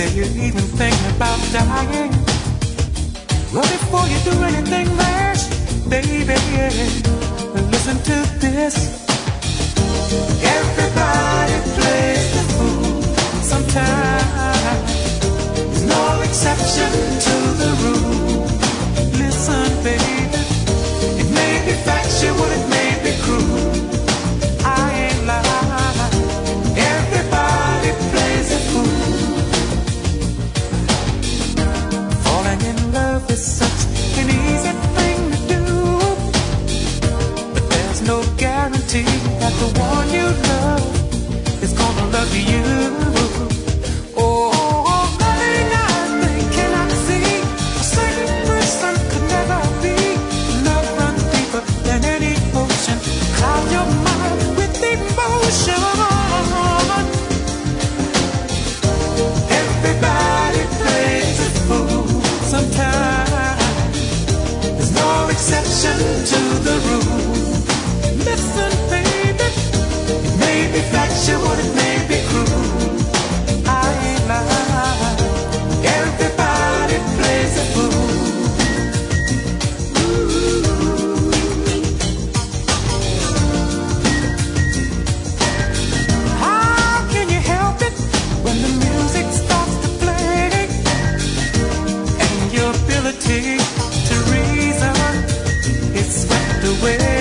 Say you're even thinking about dying. Well, before you do anything rash, baby, listen to this. Everybody plays the fool sometimes. There's no exception to the rule. Listen, baby, it may be factual, it may be cruel. I ain't lying. Everybody plays a fool. Falling in love is such an easy thing to do, but there's no guarantee that the one you love is gonna love you. Exception to the rule. Listen, baby, it may be factual, it may be cruel. I ain't lying. Everybody plays a fool. How can you help it when the music starts to play and your ability to reason is swept away?